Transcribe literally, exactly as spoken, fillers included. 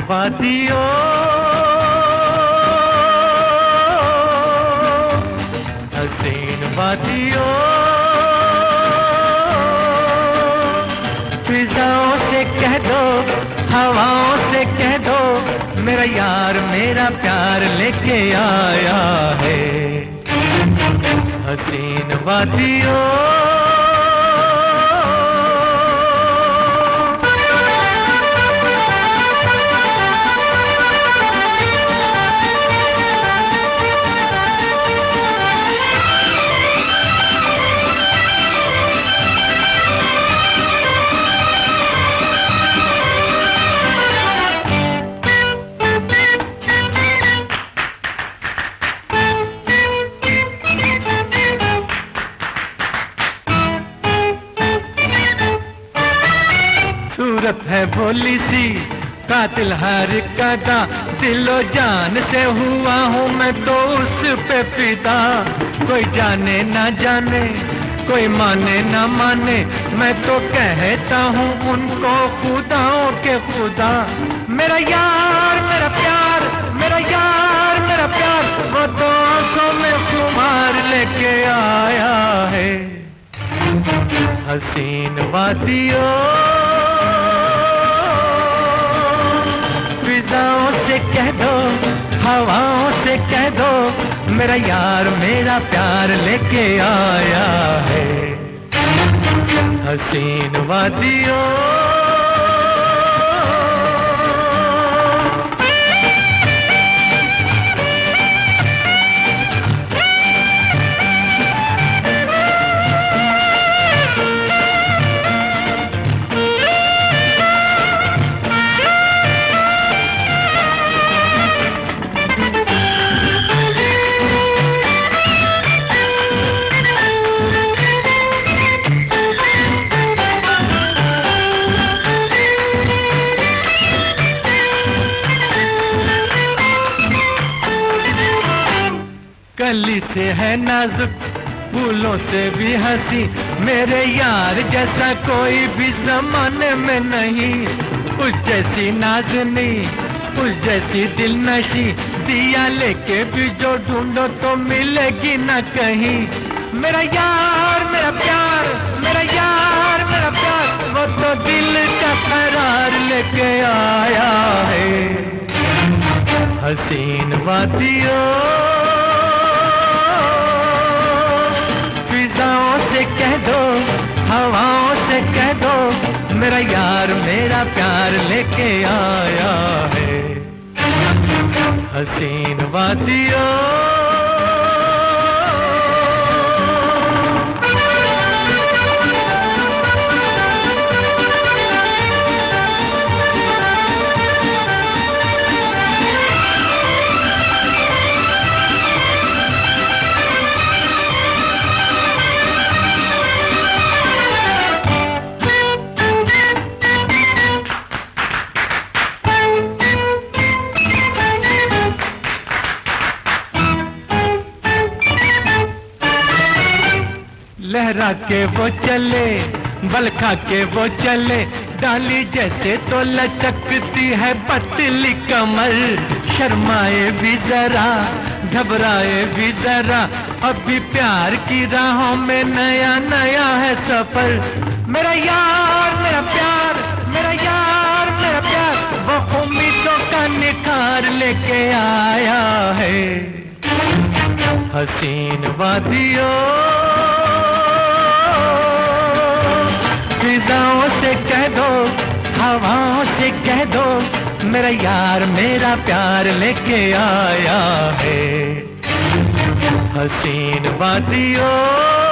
वादियों हसीन वादियों फिजाओं से कह दो हवाओं से कह दो मेरा यार मेरा प्यार लेके आया है हसीन वादियों। सूरत है भोली सी कातिल हर कदा दिलो जान से हुआ हूँ मैं तो उस पे फिदा। कोई जाने ना जाने कोई माने ना माने मैं तो कहता हूँ उनको खुदाओं के खुदा। मेरा यार मेरा प्यार मेरा यार मेरा प्यार वो तो आंखों में खुमार लेके आया है हसीन वादियों। फिजाओं से कह दो हवाओं से कह दो मेरा यार मेरा प्यार लेके आया है हसीन वादियों। कली से है नाजुक फूलों से भी हंसी मेरे यार जैसा कोई भी जमाने में नहीं। उस जैसी नाज़नी उस जैसी दिल नशी दिया लेके भी जो ढूंढो तो मिलेगी ना कहीं। मेरा यार मेरा प्यार मेरा यार मेरा प्यार वो तो दिल का करार लेके आया है हसीन वादियों। फिजाओं से कह दो हवाओं से कह दो मेरा यार मेरा प्यार लेके आया है हसीन वादियों। लहरा के वो चले बल खा के वो चले डाली जैसे तो लचकती है पतली कमर। शर्माए भी जरा घबराए भी जरा अभी प्यार की राहों में नया नया है सफर। मेरा यार मेरा प्यार मेरा यार मेरा प्यार वो उम्मीदों का निखार लेके आया है हसीन वादियों। फिजाओं से कह दो हवाओं से कह दो मेरा यार मेरा प्यार लेके आया है हसीन वादियों।